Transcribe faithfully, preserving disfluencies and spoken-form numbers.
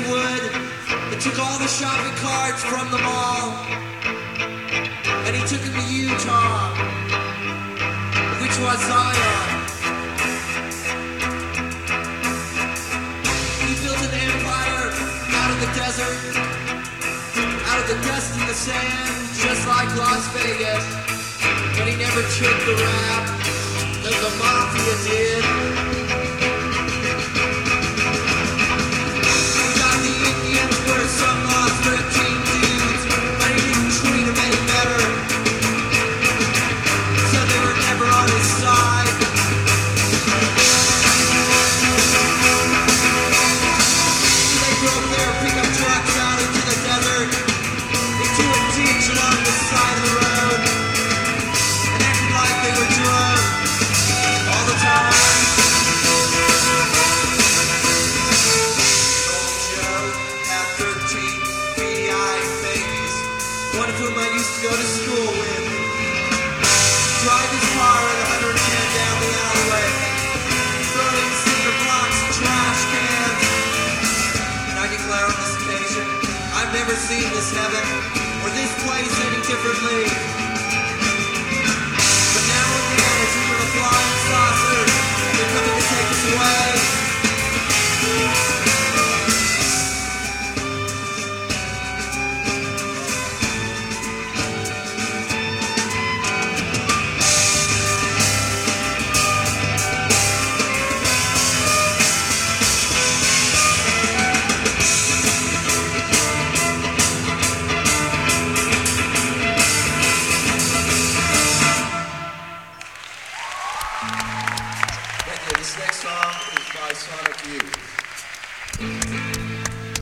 wood and took all the shopping carts from the mall. And he took him to Utah, which was Zion. He built an empire out of the desert, out of the dust and the sand, just like Las Vegas. But he never took the rap that the mafia did. He got the Indians where some lost thirteen dudes, but he didn't treat them any better, so they were never on his side. So they drove their pickup trucks out into the desert, into a ditch along the side of the road, and acted like they were drunk all the time. Old Joe had thirteen beady-eyed babies, one of whom I used to go to school with. Drive his car at one hundred ten down the alleyway, throwing cinder blocks and trash cans. And I declare on this occasion, I've never seen this heaven or this place any differently